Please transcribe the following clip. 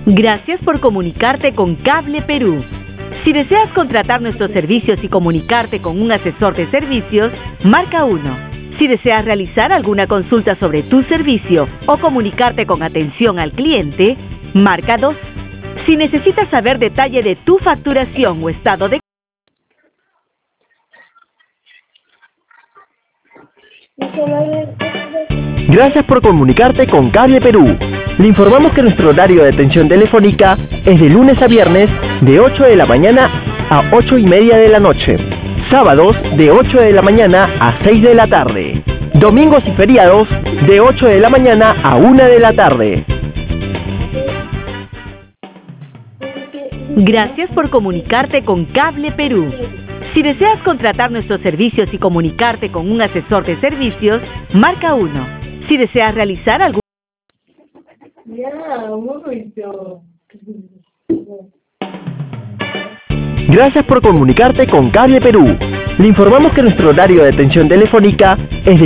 Gracias por comunicarte con Cable Perú. Si deseas contratar nuestros servicios y comunicarte con un asesor de servicios, marca 1. Si deseas realizar alguna consulta sobre tu servicio o comunicarte con atención al cliente, marca 2. Si necesitas saber detalle de tu facturación o estado de... Gracias por comunicarte con Cable Perú. Le informamos que nuestro horario de atención telefónica es de lunes a viernes de 8 de la mañana a 8:30 de la noche. Sábados de 8 de la mañana a 6 de la tarde. Domingos y feriados de 8 de la mañana a 1 de la tarde. Gracias por comunicarte con Cable Perú. Si deseas contratar nuestros servicios y comunicarte con un asesor de servicios, marca 1. Si deseas realizar algún... Gracias por comunicarte con Cable Perú. Le informamos que nuestro horario de atención telefónica es de